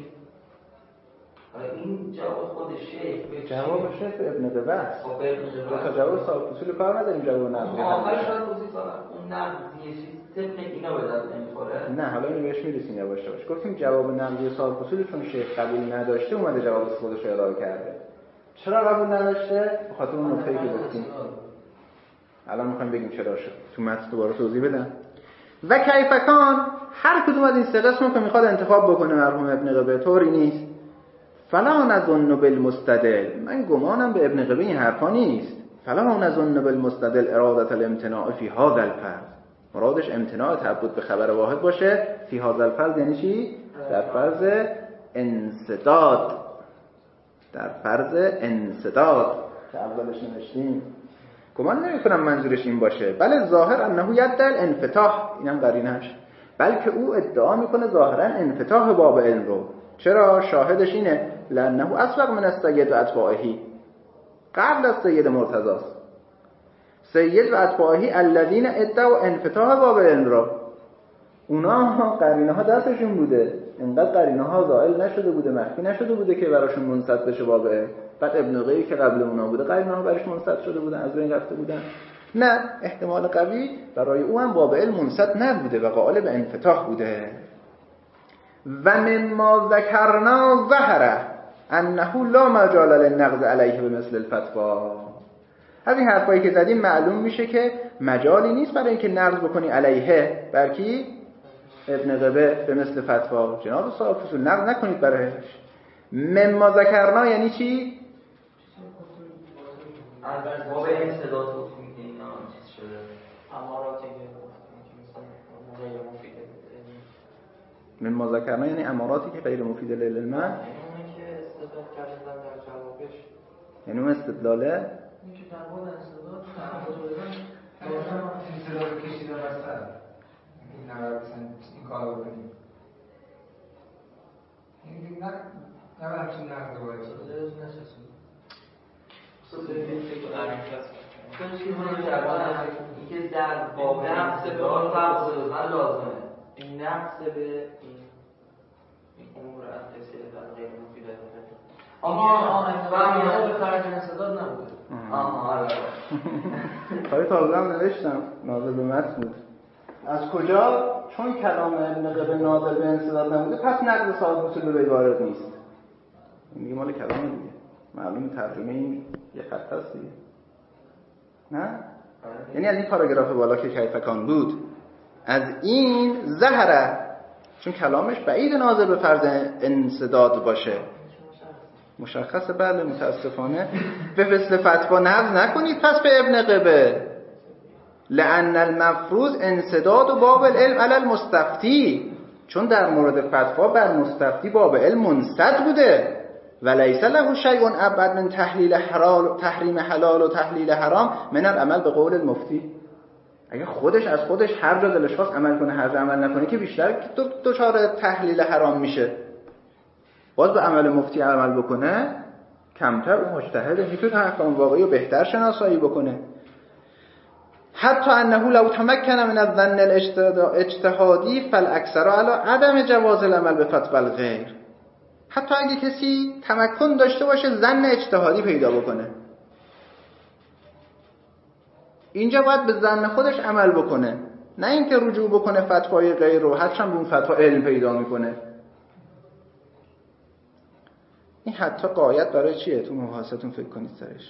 این جواب خود شیخ، جواب شیخ ابن قبه است. تا جواب صاحب فصول کار نداریم، جواب نقضی آخرش شاید توضیح کنم اون نقضی چیز طبق اینا به دست نمیخوره. نه حالا اینو بهش میرسیم یواش یواش. گفتیم جواب نقضی صاحب فصول چون شیخ قبول نداشته اومده جواب خودش رو ارائه کرده. چرا قبول نداشته؟ به خاطر اون نکته‌ای که گفتیم. الان میخوایم بگیم چرا شد. تو متن دوباره توضیح بدم. و کیفکان هر کدوم از این سه قسمو که میخواد انتخاب بکنه مرحوم ابن قبه طوری نیست. فلا نظن بالمستدل، من گمانم به ابن قبه این حرفا نیست. فلا نظن بالمستدل اراده الامتناع فی هذا الفرض، مرادش امتناع تعبد به خبر واحد باشه. فی هذا الفرض یعنی چی؟ در فرض انسداد، در فرض انسداد که اولش نوشتیم. گمان نمی‌کنم منظورش این باشه. بله ظاهر انه یدعی الانفتاح، اینم قرینش، بلکه او ادعا میکنه ظاهرا انفتاح باب علم رو. چرا؟ شاهدش اینه لانه اسبق من السید و اتباعه، قبل از سید مرتضی است. سید و اتباعه الذین ادعوا انفتاح باب علم رو، اونا قرینه ها دستشون بوده، اینقدر قرینه ها زائل نشده بوده، مخفی نشده بوده که براشون منصت بشه باب علم. بعد ابن قیی که قبل اونا بوده قرینه ها براش منصت شده بودن، از بین رفته بودن. نه، احتمال قوی برای او هم باب علم منصت نبوده و قائل به انفتاح بوده. و مما ذکرنا ظهر انه لا مجال للنقض علیه بمثل الفتوا. از این حرفایی که زدیم معلوم میشه که مجالی نیست برای اینکه نقض بکنی علیه بلکه ابن قبه به مثل فتوا. جناب صاحب فصول نقض نکنید برایش. مما ذکرنا یعنی چی؟ ما به انصداد گفتیم که اینا چیز شده اماراتی که مثلا غیر مفیده. مما ذکرنا یعنی اماراتی که غیر مفیده للعلم، اونی که استدلال کردن در جوابش، یعنی اون استدلاله این که در مورد استدلال انصداد رو کشیدن وسط، این نباید این کار بکنیم، این نباید همچین نقض باید نشستیم اینکه در باب نقص به آن فرض دادن لازمه. این نقص به این امور اتصال در غیر مفیده داره. فهمیدم. به خرج انصداد نبوده. آره. کاری تازه هم نوشتم، نازل به متن بود. از کجا؟ چون کلام ابن قبه نازل به انصداد نبوده پس نقض صاحب اصول به وارد نیست. این دیگه مال کلام دیگه، معلوم ترجمه این یه خط هست دیگه. نه؟ یعنی از این پاراگراف بالا که کیفکان بود، از این ظهره، چون کلامش بعید ناظر به فرض انسداد باشه. مشخصه بله، متاسفانه به فصل فتوا نقض نکنید پس به ابن قبه، لأن المفروض انسداد و باب العلم علی المستفتی، چون در مورد فتوا بر مستفتی باب علم منسد بوده. ولیس له شیء ابعد من تحریم حلال و تحلیل حرام من العمل به قول المفتی. اگه خودش از خودش هر جا دلش خواست عمل کنه، هر جا عمل نکنه که بیشتر دچار تحلیل حرام میشه. باز به عمل مفتی عمل بکنه کمتر مجتهد میتونه احکام واقعی رو بهتر شناسایی بکنه. حتی انه لو تمکن من الظن الاجتهادی فالاکثر علی عدم جواز العمل به فتوی الغیر. حتی اگه کسی تمکن داشته باشه ظن اجتهادی پیدا بکنه، اینجا باید به ظن خودش عمل بکنه، نه اینکه رجوع بکنه فتوای غیر رو، هرچند به اون فتوا علم پیدا میکنه. این حتی قایت برای چیه؟ تو مباحثتون فکر کنید سرش.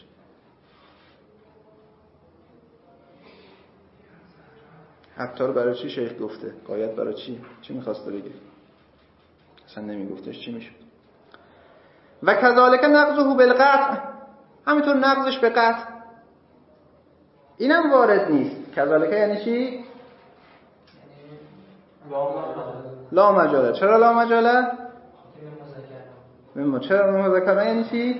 حتی رو برای چی شیخ گفته؟ قایت برای چی؟ چی میخواسته بگه؟ اصلا نمیگفتش چی میشد؟ و کذالک نقضه بالقطع، همینطور نقضش به قطع اینم وارد نیست. کذالک یعنی چی؟ لا مجاله. چرا لا مجاله؟ چرا مذکر یعنی چی؟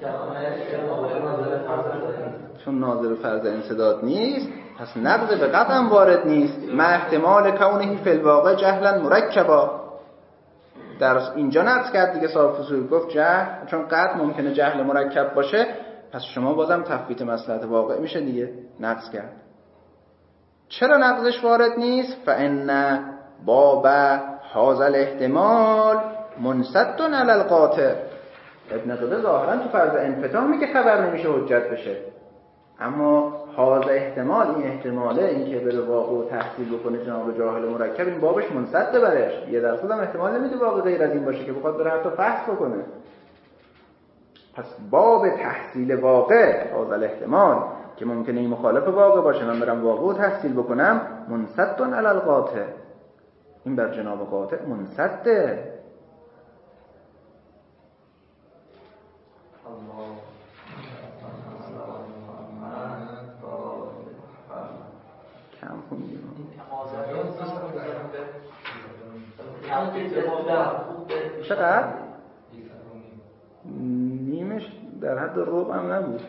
چون ناظر فرض انسداد نیست، پس نقض به قطع هم وارد نیست. مع احتمال کونه فی الواقع جهلا مرکبا. در اینجا نقض کرد دیگه صاحب فصول، گفت جهل، چون قطع ممکنه جهل مرکب باشه، پس شما بازم تثبیت مصلحت واقع میشه دیگه، نقض کرد. چرا نقضش وارد نیست؟ فان باب هذا الاحتمال منسد علی القاطع. ابن قدامه ظاهرا تو فرض انفتاح میگه خبر نمیشه حجت بشه، اما هذا احتمال، این احتماله، این که بره واقع و تحصیل بکنه جناب جاهل مرکب، این بابش منسد برش. 1% هم احتمال نمیده واقع غیر از این باشه که بخواد بره حتی فحص بکنه. پس باب تحصیل واقع، هذا الاحتمال که ممکنه این مخالف واقع باشه، من برم واقع و تحصیل بکنم، منسد علی القاطع، این بر جناب قاطع منسده. کم خوندیم. چقدر؟ نیمش در حد ربع هم نبود.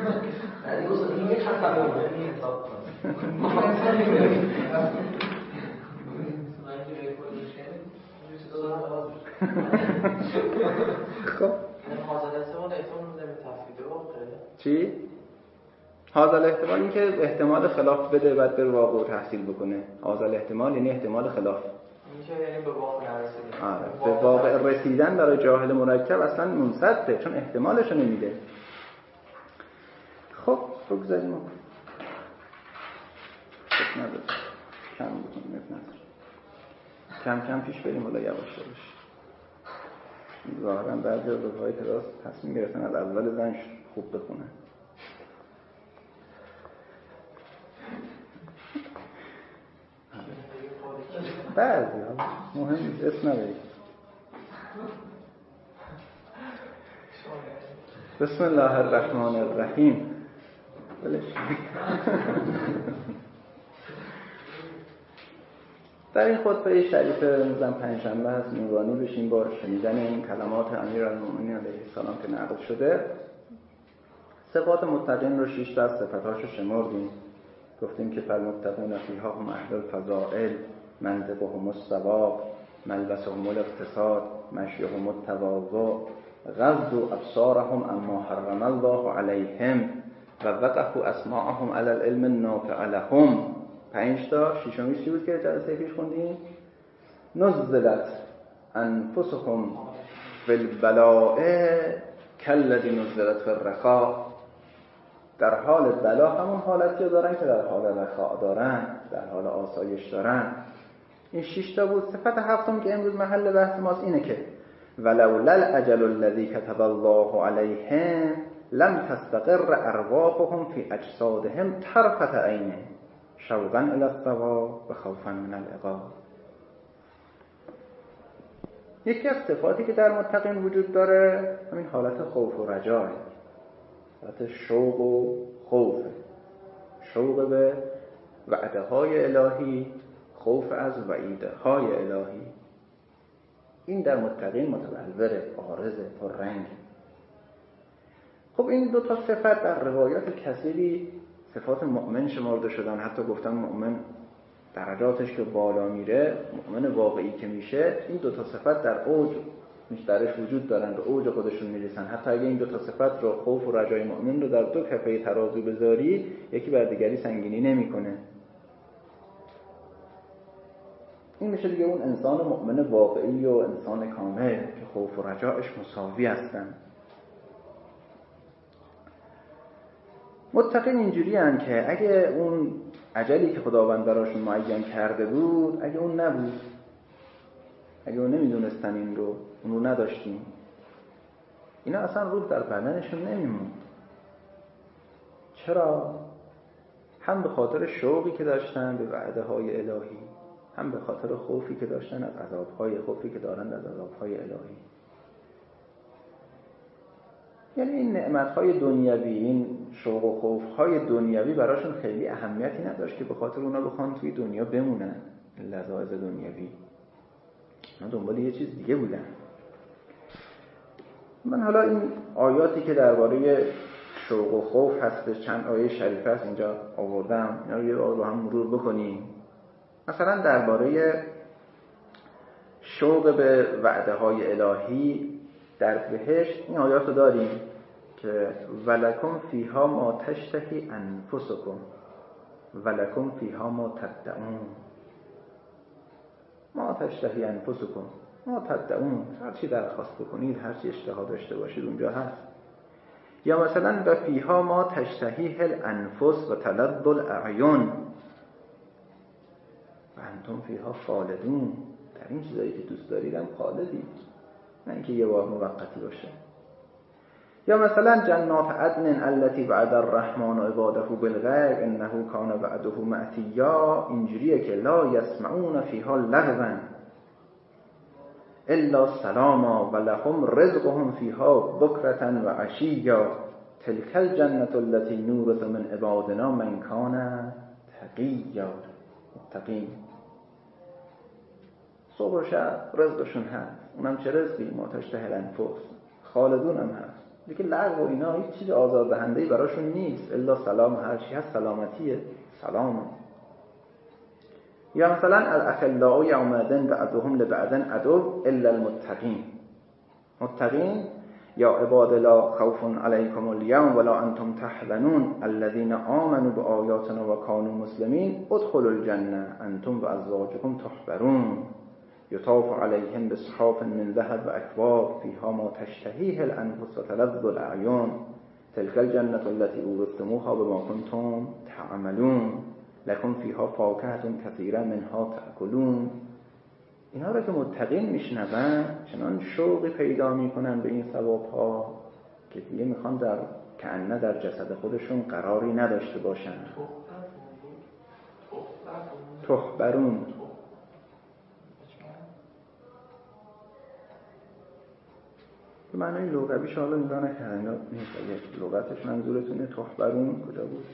خب چی؟ حاضر احتمال این که احتمال خلاف بده بعد بر واقع و تحصیل بکنه. حاضر احتمال یعنی احتمال خلاف. یعنی به واقع نرسیدن. آره، به واقع رسیدن برای جاهل مرکب اصلا منسده، چون احتمالش رو نمیده. خب بگذاریم. خب نداره. کم بکنیم، کم کم پیش بریم، ولی یواش یواش. ظاهرا بعضی از روزهای کلاس تصمیم گرفتن از اول زنش خوب بخونن. بعضی ها مهم نیست، اسم نبرید. بسم الله الرحمن الرحیم. در این خطبه شریف روز پنجشنبه هست، نورانی بشیم با شنیدن این کلمات امیرالمومنین علیه السلام که نقل شده. صفات متقین رو 6 تا از صفاتاشو شمردیم. گفتیم که فالمتقون فیها هم اهل الفضائل، منطقهم الصواب، ملبسهم الاقتصاد، مشیهم التواضع، غضوا ابصارهم اما حرم الله علیهم و وقفوا اسماعهم علی العلم النافع لهم. 5 تا. ششمی چی بود که جلسه پیش خوندیم؟ نزلت انفسهم فی البلاء کالذی نزلت فی الرخاء. در حال بلا همون حالتی دارن که در حال رخاء دارن، در حال آسایش دارن. این 6 تا بود. صفت هفتم که امروز محل بحث ماست اینه که ولولا الاجل الذی کتب الله علیهم لم تستقر ارواحهم فی اجسادهم طرفة عین شوقا الی الثواب و خوفا من العقاب. یکی از صفاتی که در متقین وجود داره همین حالت خوف و رجا، حالت شوق و خوف. شوق به وعده های الهی، خوف از وعیده های الهی. این در متقین متبلوره، بارزه، پررنگ. خب این 2 تا صفت در روایات کثیری صفات مؤمن شمرده شدن. حتی گفتن مؤمن درجاتش که بالا میره، مؤمن واقعی که میشه، این 2 تا صفت در اوج درش وجود دارن، به اوج خودشون میرسن. حتی اگه این دو تا صفت رو، خوف و رجای مؤمن رو در دو کفه ترازو بذاری، یکی بر دیگری سنگینی نمیکنه. این میشه دیگه اون انسان مؤمن واقعی و انسان کامل که خوف و رجایش مساوی هستن. متقین اینجوری هن که اگه اون اجلی که خداوند براشون معین کرده بود، اگه اون نبود، اگه اون نمیدونستن این رو، اون رو نداشتیم، اینا اصلا روح در بدنشون نمیموند. چرا؟ هم به خاطر شوقی که داشتن به وعده های الهی، هم به خاطر خوفی که داشتن از عذابهای، خوفی که دارن از عذابهای الهی. یعنی این نعمتهای دنیوی، این شوق و خوفهای دنیوی براشون خیلی اهمیتی نداشت که به خاطر اونا بخوان توی دنیا بمونن. لذاذ دنیوی، اونا دنبال یه چیز دیگه بودن. من حالا این آیاتی که درباره شوق و خوف هستش، چند آیه شریفه است اینجا آوردم، اینا رو یه بار با هم مرور بکنیم. مثلا درباره شوق به وعده های الهی در بهشت این آیات رو داریم که ولکم فیها ما تشتهی انفسکم ولکم فیها ما تدعون. ما تشتهی انفسکم، ما تدعون، هر چی درخواست بکنید، هر چی اشتها داشته باشید اونجا هست. یا مثلا و فیها ما تشتهی الانفس و تلذ الاعین و انتم فیها خالدون. در این چیزایی که دوست دارید هم خالدید، نه اینکه یه بار موقتی باشه. یا مثلا جنات عدن التي وعد الرحمن عباده بالغیب انه کان وعده مأتیا. اینجوریه که لا یسمعون فیها لغوا الا سلاما و لهم رزقهم فیها بکرة و عشیا تلک الجنة التي نورث من عبادنا من کان تقیا. متقین صبح و شب رزقشون هست، اونم چه رزقی؟ ما تشتهی الانفس، خالدون هم هست. دیگه لغو و اینا هیچ چیز آزاردهنده‌ای براشون نیست، الا سلام، هر چی هست سلامتیه، سلامه. یا مثلا الاخلاء یومئذ بعضهم لبعض عدو الا المتقین. متقین یا عباد لا خوف علیکم اليوم ولا انتم تحزنون الذين آمنوا بآیاتنا و كانوا مسلمین ادخلوا الجنة انتم و ازواجكم تحبرون یطاف علیهم بصحاف من ذهب و اکواب فیها ما تشتهیه الانفس و تلذ الاعین تلک الجنة التي اورثتموها بما کنتم تعملون لکم فیها فاکهة کثیرة منها تأکلون. اینا رو که متقین میشنون چنان شوقی پیدا میکنن به این ثوابها که دیگه میخوان در کأنه در جسد خودشون قراری نداشته باشن. تحبرون به معنی لغویش حالا نگاه نکردن، اینا نیست. اگه لغتش منظورتونه تحبرون کجا بود؟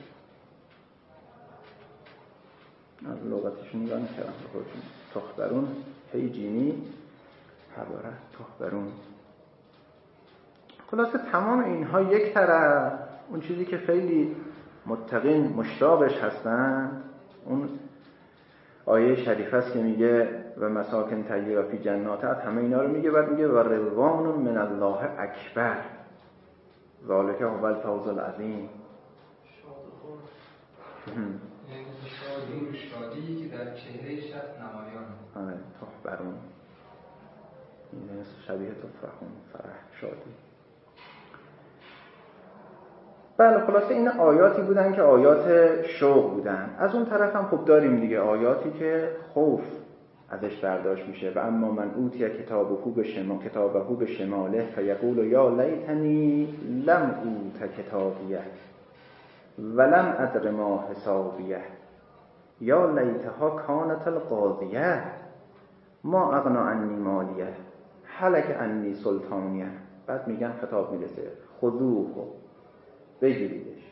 از لغتش نگاه نکردن خودشون. تحبرون هی جیمی حباره تحبرون. خلاصه تمام اینها یک طرف، اون چیزی که خیلی متقین مشتاقش هستن، اون آیه شریف است که میگه و مساکن طیبه فی جنات، همه اینا رو میگه. بعد میگه و رضوان من الله اکبر ذالک هو الفوز العظیم. شادی که در چهره شخص نمایان. آره تحبرون، این شبیه تفرحون، فرح، شادی. بله خلاصه این آیاتی بودن که آیات شوق بودن. از اون طرف هم خب داریم دیگه آیاتی که خوف ازش برداشت میشه. و اما من اوتی کتابه به شماله فیقول یا لیتنی لم اوت کتابیه ولم ادر ما حسابیه یا لیتها کانت القاضیه ما اغنا عنی مالیه هلک عنی سلطانیه. بعد میگن خطاب میرسه خذوه بگیریدش،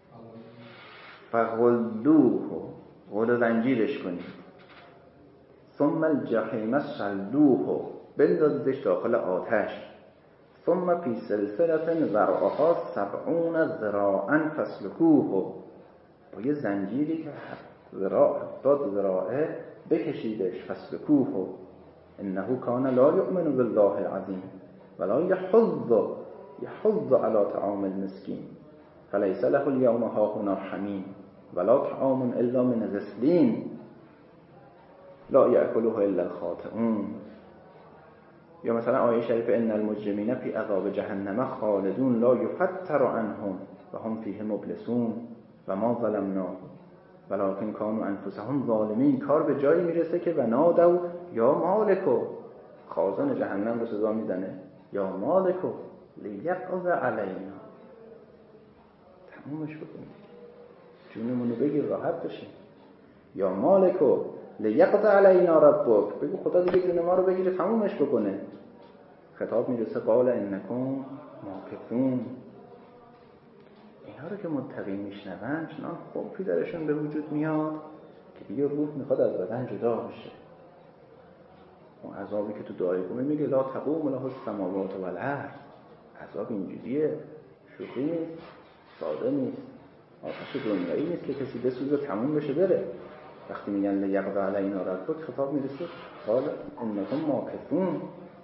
فغلوه غل زنجیرش کنید، ثم الجحیم صلوه بندازیدش داخل آتش، ثم فی سلسلة ذرعها 70 ذراعا فاسلکوه، با یه زنجیری که 70 ذراعه بکشیدش، فاسلکوه انه کان لا یؤمن بالله العظیم ولا یحض علی طعام المسکین فلیس له اليوم هاهنا حمیم ولا طعام الا من غسلین لا یأکله الا الخاطئون. یا مثلا آیه شریف ان المجرمین فی عذاب جهنم خالدون لا یفتر عنهم و هم فیه مبلسون و ما ظلمناهم ولکن کانوا انفسهم ظالمین. کار به جایی میرسه که و نادوا یا مالکو، خازن جهنم رو صدا میزنه یا مالکو لیقض علینا، تمومش بکنیم، جونمون رو بگیر راحت بشیم. یا مالکو لیقض علینا ربک، بگو خدا دیگه جون ما رو بگیره تمومش بکنه. خطاب میرسه قال انکم ماکثون. اینها رو که متقین میشنون چنان خوفی درشون به وجود میاد که دیگه روح میخواد از بدن جدا بشه. اون عذابی که تو دعای قومی میگه لا تقوم له السماوات والارض، عذاب اینجوریه، شوخی نیست، ساده نیست، آتش دنیایی نیست که کسی بسوزه تموم بشه بره. وقتی میگن لیقض علینا ربک خطاب میرسه قال انکم ماکثون.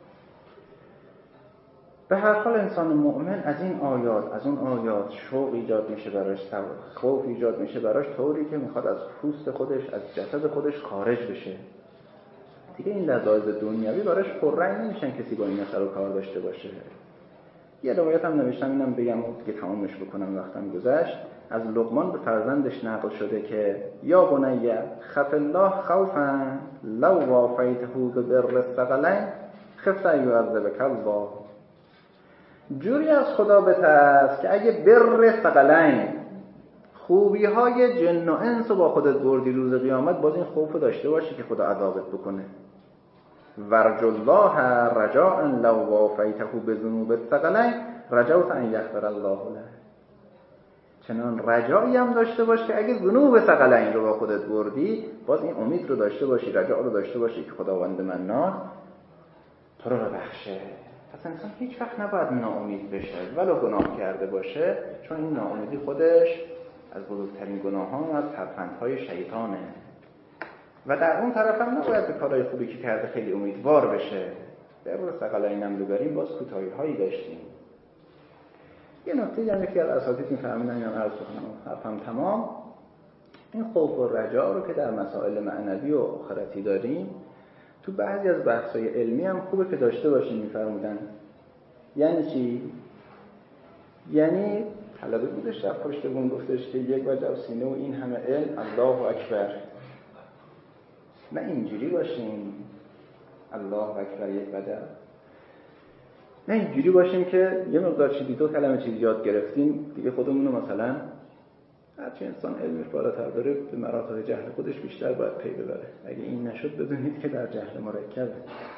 به هر حال انسان مؤمن از این آیات، از اون آیات شوق ایجاد میشه براش، خوف ایجاد میشه براش، طوری که میخواد از پوست خودش، از جسد خودش خارج بشه. دیگه این لذاذ دنیوی براش پررنگ نمیشن کسی با این سر و کار داشته باشه. یه روایت هم نوشتم اینم بگم و دیگه تمامش بکنم، وقتم گذشت. از لقمان به فرزندش نقل شده که یا بنی خف الله خوفا لو وافیته ببر الثقلین خفت ان یعذبک الله. جوری از خدا بترس که اگه بر ثقلین، خوبی های جن و انس رو با خودت بردی روز قیامت، باز این خوف رو داشته باشی که خدا عذابت بکنه. ورجو الله رجاء لو وافیته بذنوب الثقلین رجوت ان یغفر الله له. چنان رجایی هم داشته باش که اگه ذنوب ثقلین رو با خودت بردی، باز این امید رو داشته باشی، رجاء رو داشته باشی که خداوند منان تو رو ببخشه. پس انسان هیچ وقت نباید ناامید بشه ولو گناه کرده باشه، چون این ناامیدی خودش از بزرگترین گناهان، از ترفندهای شیطانه. و در اون طرف هم نباید به کارهای خوبی که کرده خیلی امیدوار بشه. در روز ثقلین هم ببریم باز کوتاهی‌هایی داشتیم. یه نکته هم که از اساتید می‌فهمن اینم عرض کنم، حرفم تمام. این خوف و رجا رو که در مسائل معنوی و آخرتی داریم، تو بعضی از بحث‌های علمی هم خوبه که داشته باشیم. می‌فرمودن یعنی چی؟ یعنی طلبه بودش در پشت بون گفتش که یک وجه سینه و این همه علم، الله اکبر. نه اینجوری باشیم الله اکبر یک وجه، نه اینجوری باشیم که یه مقدار چیزی، دو کلمه چیزی یاد گرفتیم دیگه خودمون رو مثلا، هرچی انسان علمش بالاتر داره به مراتب جهل خودش بیشتر باید پی ببره. اگه این نشد بدونید که در جهل مرکبه،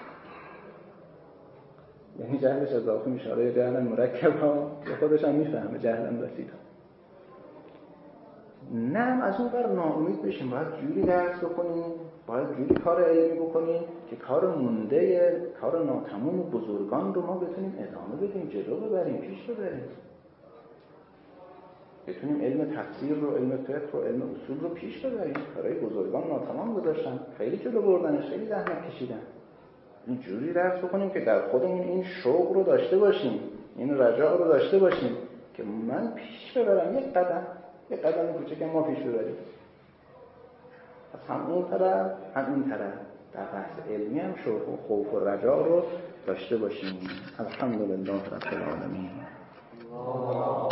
یعنی جهلش اضافه میشه. آره جهل مرکب ها به خودش هم میفهمه جهلم رسید. نه از اون بر ناامید بشیم، باید جوری درس بکنیم، باید جوری کار علمی بکنیم که کار مونده، کار ناتمام بزرگان رو ما بتونیم ادامه بدیم، جلو ببریم، پیش ببریم، بتونیم علم تفسیر رو، علم فقه رو، علم اصول رو پیش ببریم. کارهای بزرگان ناتمام گذاشتن، خیلی جلو بردنش، خیلی زحمت کشیدن. این جوری درس بکنیم که در خودمون این شوق رو داشته باشیم، این رجا رو داشته باشیم که من پیش ببرم، یک قدم کوچک ما پیش ببریم. پس هم اون طرف هم این طرف در بحث علمی هم شوق و خوف و رجا رو داشته باشیم. الحمدلله رب العالمین.